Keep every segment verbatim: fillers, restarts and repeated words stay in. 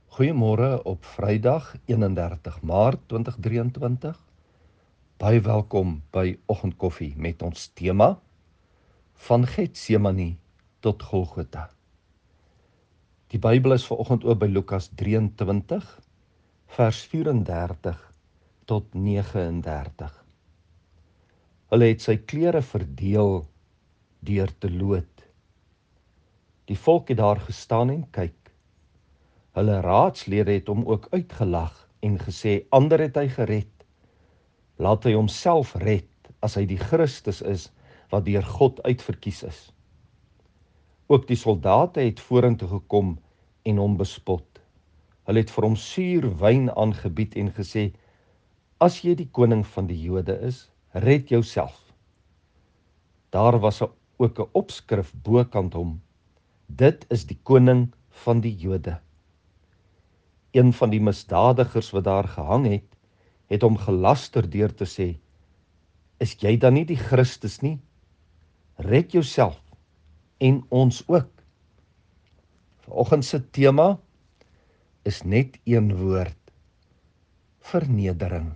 Goeiemôre op Vrydag eenendertig Maart twintig drieëntwintig. Baie welkom by Oggendkoffie met ons tema van Getsemane tot Golgotha. Die Bybel is vanoggend oop by Lukas drieëntwintig vers vyf-en-dertig tot nege-en-dertig. Hulle het sy klere verdeel deur te loot. Die volk het daar gestaan en kyk. Hulle raadslede het hom ook uitgelag en gesê, ander het hy gered. Laat hy homself red, as hy die Christus is, wat deur God uitverkies is. Ook die soldate het vorentoe gekom en hom bespot. Hulle het vir hom suur wyn aangebied en gesê, as jy die koning van die Jode is, red jouself. Daar was ook 'n opskrif bokant hom, dit is die koning van die Jode. Een van die misdadigers wat daar gehang het, het hom gelaster deur te sê, is jy dan nie die Christus nie? Red jouself en ons ook. Vanoggend se tema is net een woord, vernedering.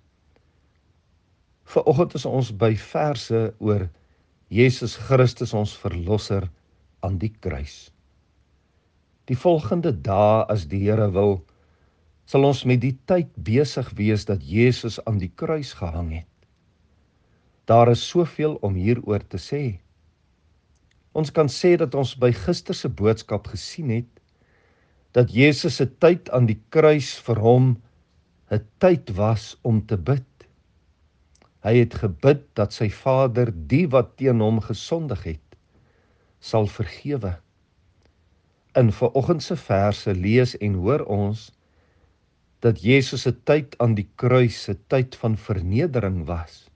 Vanoggend is ons by verse oor Jesus Christus ons verlosser aan die kruis. Die volgende dae, as die Here wil, sal ons met die tyd besig wees dat Jesus aan die kruis gehang het. Daar is soveel om hieroor te sê. Ons kan sê dat ons by gister se boodskap gesien het, dat Jesus se tyd aan die kruis vir hom 'n tyd was om te bid. Hy het gebid dat sy Vader die wat teen hom gesondig het, sal vergewe. In vanoggend se verse lees en hoor ons dat Jesus se tyd aan die kruis 'n tyd van vernedering was.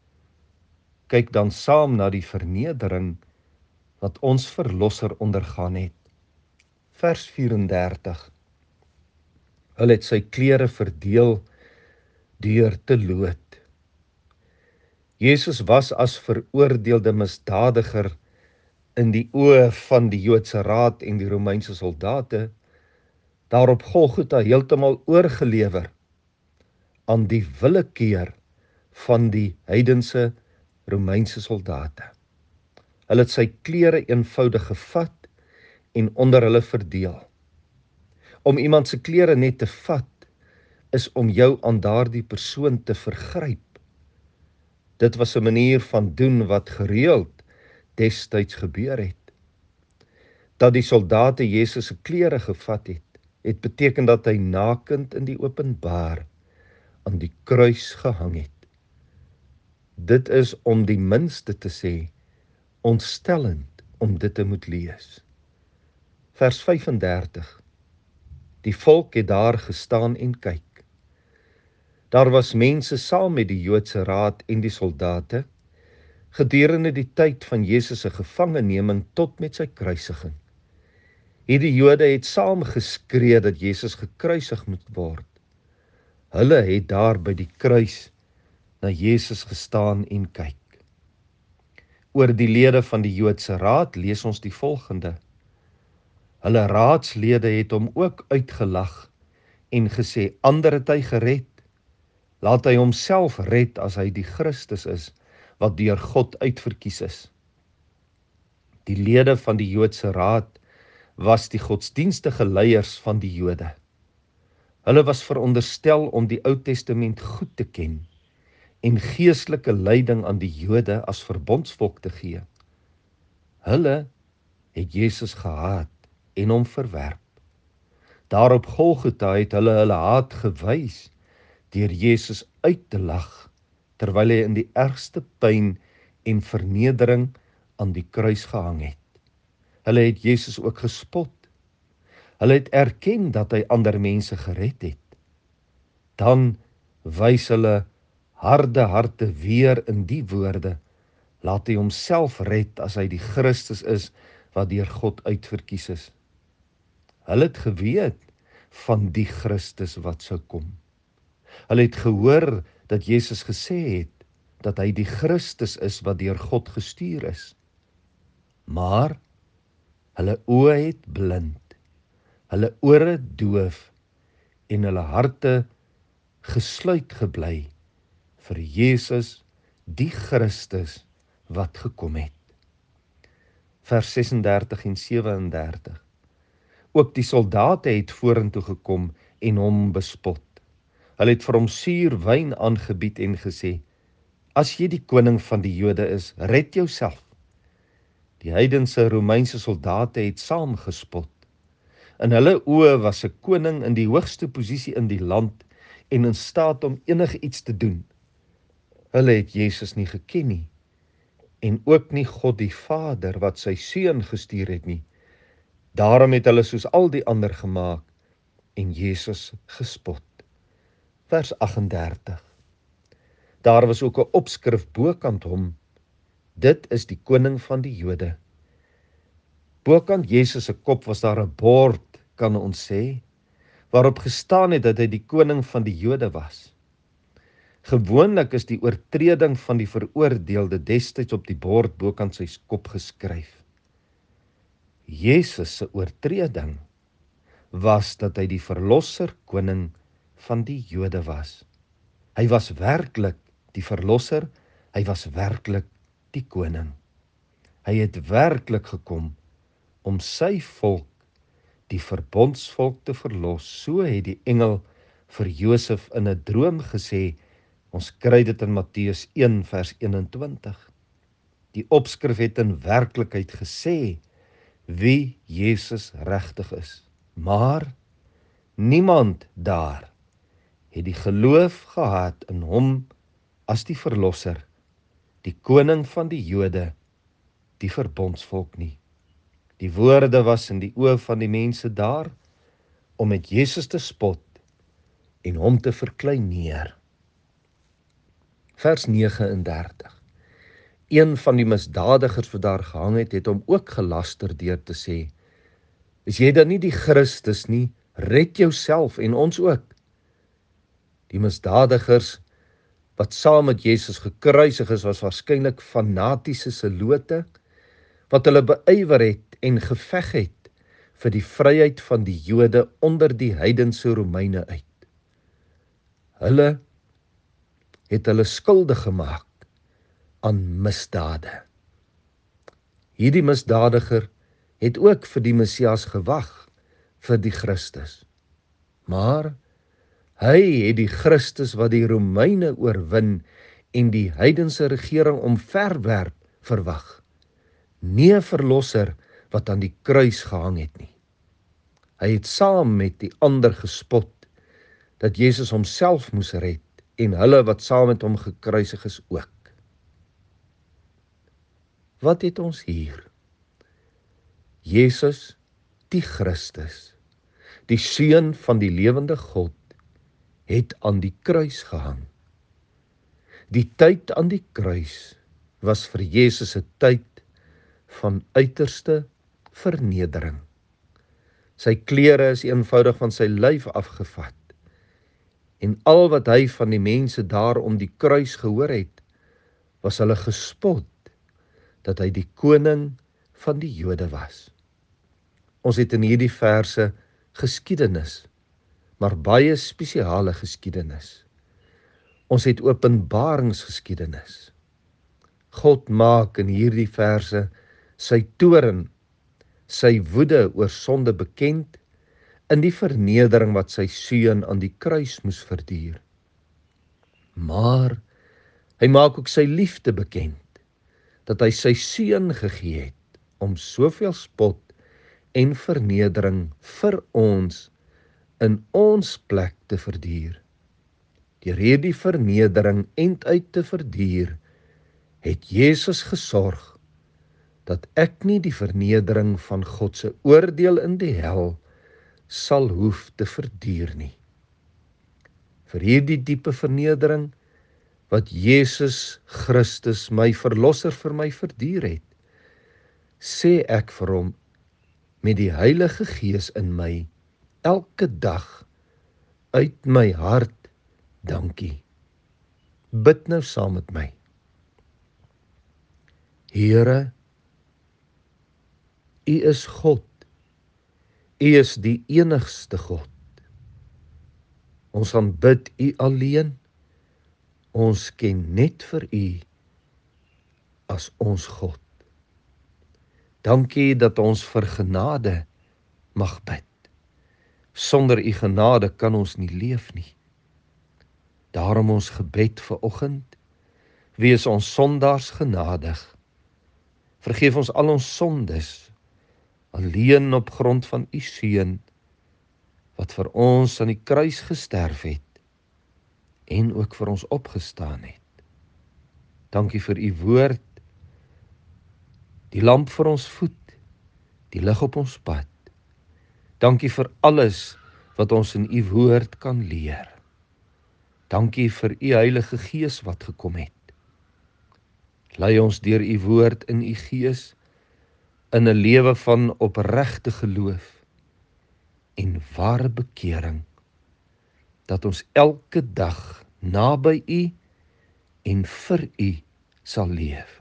Kyk dan saam na die vernedering wat ons verlosser ondergaan het. Vers vyf-en-dertig. Hulle het sy klere verdeel deur te loot. Jesus was as veroordeelde misdadiger in die oë van die Joodse Raad en die Romeinse soldate, daar op Golgotha heeltemal oorgelewer aan die willekeur van die heidense Romeinse soldate. Hulle het sy klere eenvoudig gevat en onder hulle verdeel. Om iemand se klere net te vat, is om jou aan daardie persoon te vergryp. Dit was 'n manier van doen wat gereeld destyds gebeur het. Dat die soldate Jesus se klere gevat het, het beteken dat hy nakend in die openbaar aan die kruis gehang het. Dit is om die minste te sê, ontstellend om dit te moet lees. Vers vyf-en-dertig. Die volk het daar gestaan en kyk. Daar was mense saam met die Joodse Raad en die soldate, gedurende die tyd van Jesus se gevangeneming tot met sy kruisiging. Hierdie Jode het saam geskree dat Jesus gekruisig moet word. Hulle het daar by die kruis na Jesus gestaan en kyk. Oor die lede van die Joodse Raad lees ons die volgende. Hulle raadslede het hom ook uitgelag en gesê, ander het hy gered. Laat hy homself red as hy die Christus is, wat deur God uitverkies is. Die lede van die Joodse Raad was die godsdienstige leiers van die Jode. Hulle was veronderstel om die Ou Testament goed te ken en geestelike leiding aan die Jode as verbondsvolk te gee. Hulle het Jesus gehaat en hom verwerp. Daar op Golgotha het hulle hulle haat gewys deur Jesus uit te lag, terwyl hy in die ergste pyn en vernedering aan die kruis gehang het. Hulle het Jesus ook gespot. Hulle het erken dat hy ander mense gered het. Dan wys hulle harde harte weer in die woorde, laat hy homself red as hy die Christus is wat deur God uitverkies is. Hulle het geweet van die Christus wat sou kom. Hulle het gehoor dat Jesus gesê het dat hy die Christus is wat deur God gestuur is. Maar hulle oë het blind. hulle ore doof en hulle harte gesluit gebly vir Jesus, die Christus wat gekom het. Vers ses en dertig en sewe en dertig. Ook die soldate het vorentoe gekom en hom bespot. Hulle het vir hom suur wyn aangebied en gesê: "As jy die koning van die Jode is, red jouself." Die heidense Romeinse soldate het saam gespot. In hulle oë was 'n koning in die hoogste posisie in die land en in staat om enige iets te doen. Hulle het Jesus nie geken nie, en ook nie God die Vader wat sy seun gestuur het nie. Daarom het hulle soos al die ander gemaak en Jesus gespot. Vers agt en dertig. Daar was ook 'n opskrif bokant hom: "Dit is die koning van die Jode." Bokant Jesus se kop was daar 'n bord, kan ons sê, waarop gestaan het dat hy die koning van die Jode was. Gewoonlik is die oortreding van die veroordeelde destyds op die bord bokant sy kop geskryf. Jesus se oortreding was dat hy die verlosser koning van die Jode was. Hy was werklik die verlosser, hy was werklik die koning. Hy het werklik gekom om sy volk, die verbondsvolk, te verlos. So het die engel vir Josef in 'n droom gesê. Ons kry dit in Matteus een vers eenentwintig. Die opskrif het in werklikheid gesê wie Jesus regtig is. Maar niemand daar het die geloof gehad in hom as die verlosser, die koning van die Jode, die verbondsvolk nie. Die woorde was in die oë van die mense daar om met Jesus te spot en hom te verkleineer. Vers nege en dertig. Een van die misdadigers wat daar gehang het, het hom ook gelaster deur te sê: "Is jy dan nie die Christus nie? Red jouself en ons ook." Die misdadigers wat saam met Jesus gekruisig is, was waarskynlik fanatiese selote wat hulle beywer het en geveg het vir die vryheid van die Jode onder die heidense Romeine uit. Hulle het hulle skuldig gemaak aan misdade. Hierdie misdadiger het ook vir die Messias gewag, vir die Christus. Maar hy het die Christus wat die Romeine oorwin en die heidense regering omverwerp verwag. Nie 'n verlosser wat aan die kruis gehang het nie. Hy het saam met die ander gespot dat Jesus homself moes red en hulle wat saam met hom gekruisig is ook. Wat het ons hier? Jesus, die Christus, die seun van die lewende God, het aan die kruis gehang. Die tyd aan die kruis was vir Jesus 'n tyd van uiterste vernedering. Sy klere is eenvoudig van sy lyf afgevat. En al wat hy van die mense daar om die kruis gehoor het, was hulle gespot dat hy die koning van die Jode was. Ons het in hierdie verse geskiedenis, maar baie spesiale geskiedenis. Ons het openbaringsgeskiedenis. God maak in hierdie verse sy toorn, sy woede oor sonde bekend in die vernedering wat sy seun aan die kruis moes verduur. Maar hy maak ook sy liefde bekend, dat hy sy seun gegee het om soveel spot en vernedering vir ons in ons plek te verduur. Deur hierdie vernedering enduit te verduur, het Jesus gesorg dat ek nie die vernedering van God se oordeel in die hel sal hoef te verduur nie. Vir hierdie diepe vernedering wat Jesus Christus, my verlosser, vir my verduur het, sê ek vir hom met die Heilige Gees in my elke dag uit my hart dankie. Bid nou saam met my. Here, U is God U is die enigste God. Ons aanbid U alleen. Ons ken net vir U as ons God. Dankie dat ons vir genade mag bid. Sonder U genade kan ons nie leef nie. Daarom ons gebed vir oggend, wees ons sondaars genadig. Vergeef ons al ons sondes, alleen op grond van U Seun, wat vir ons aan die kruis gesterf het, en ook vir ons opgestaan het. Dankie vir U woord, die lamp vir ons voet, die lig op ons pad. Dankie vir alles wat ons in U woord kan leer. Dankie vir U Heilige Gees wat gekom het. Lei ons deur U woord in U Gees in 'n lewe van opregte geloof en ware bekering, dat ons elke dag naby U en vir U sal leef.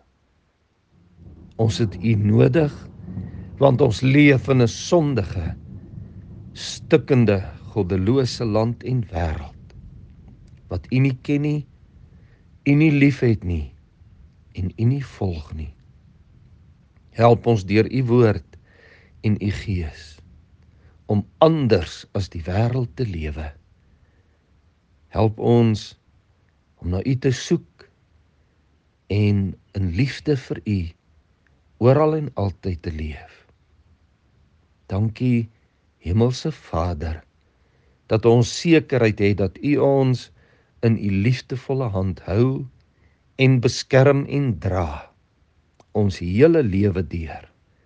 Ons het U nodig, want ons leef in 'n sondige, stikkende, goddelose land en wêreld, wat U nie ken nie, U nie liefhet nie, en U nie volg nie. Help ons deur U woord en U Gees, om anders as die wêreld te lewe. Help ons om na U te soek, en in liefde vir U, oral en altyd te leef. Dankie, Hemelse Vader, dat ons sekerheid het dat U ons in U liefdevolle hand hou en beskerm en dra, ons hele lewe deur.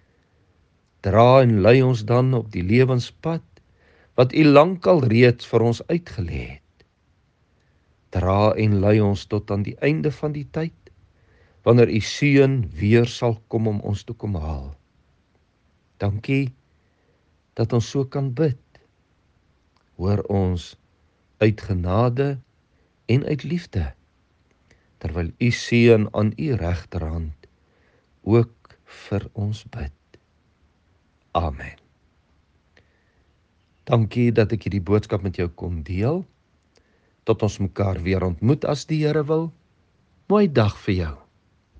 Dra en lei ons dan op die lewenspad, wat U lankal reeds vir ons uitgelê het. Dra en lei ons tot aan die einde van die tyd, wanneer U Seun weer sal kom om ons te kom haal. Dankie dat ons so kan bid. Hoor ons uit genade en uit liefde, terwyl U Seun aan U regterhand ook vir ons bid. Amen. Dankie dat ek hierdie boodskap met jou kon deel. Tot ons mekaar weer ontmoet as die Here wil. Mooi dag vir jou.